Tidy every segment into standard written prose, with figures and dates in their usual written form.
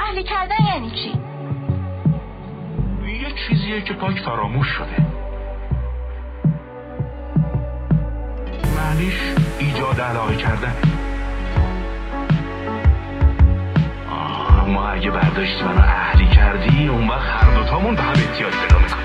اهلی کردن یعنی چی؟ یه چیزیه که پاک فراموش شده. معنیش ایجاد علاقه کردن. اما اگه برداشتی منو اهلی کردی، اون وقت هر دوتامون به هم احتیاج پیدا میکنیم.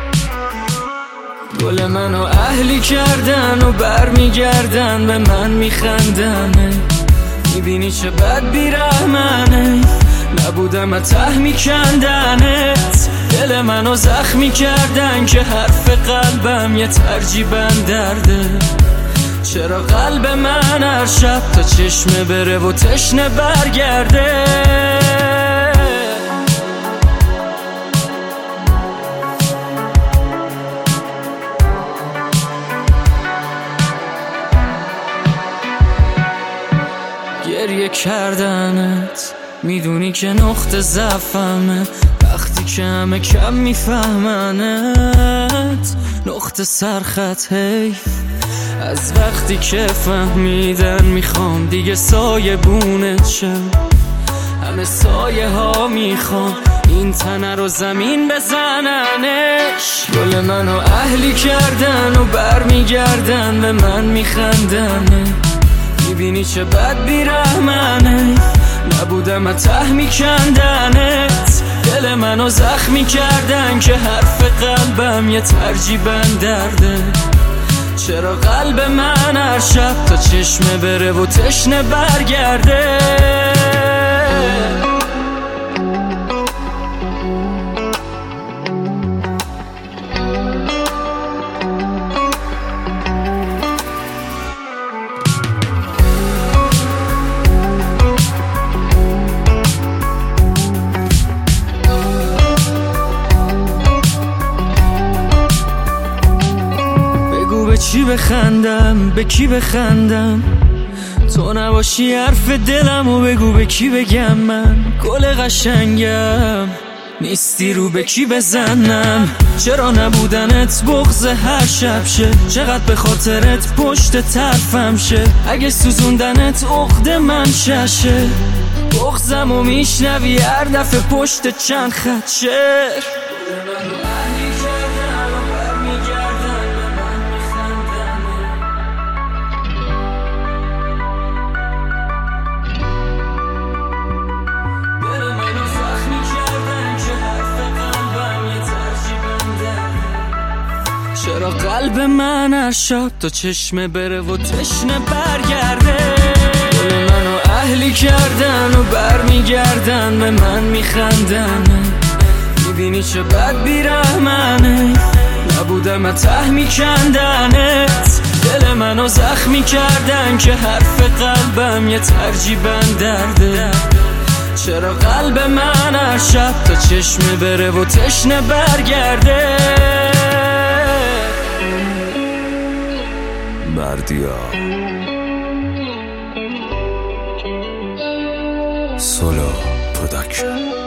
گل منو اهلی کردن و برمیگردن به من میخندن. میبینی چه بد بیرحمنه، نبودم ته میکندنت. دل منو زخمی کردن که حرف قلبم یه ترجیبن درده. چرا قلب من هر شب تا چشمه بره و تشنه برگرده. گریه کردنت میدونی که نقطه ضعفمه، وقتی که همه کم میفهمنت. نقطه سرخط حیف از وقتی که فهمیدن میخوام دیگه سایه بونت شم. همه سایه ها میخوام این تنه رو زمین بزننش. گل منو اهلی کردن و برمیگردن به من میخندن. میبینی چه بد بیرحمنه، نبودم ته میکندنت. دل منو زخمی کردن که حرف قلبم یه ترجیبن درده. چرا قلب من هر شب تا چشمه بره و تشنه برگرده. به چی بخندم، به کی بخندم؟ تو نباشی حرف دلم و بگو به کی بگم. من گل قشنگم نیستی رو به کی بزنم. چرا نبودنت بغض هر شب شه، چقدر به خاطرت پشت طرفم شه. اگه سوزوندنت عقد من ششه، بغضم و میشنوی هر دفعه پشت چند خط شه. چرا قلب من هر شب تا چشمه بره و تشنه برگرده. گل منو اهلی کردن و برمیگردن به من میخندن. میبینی چه بد بیرحمنه، نبودم ته میکندنت. دل منو زخمی کردن که حرف قلبم یه ترجیبن درده. چرا قلب من هر شب تا چشمه بره و تشنه برگرده. بردیا سولو پروداکشن.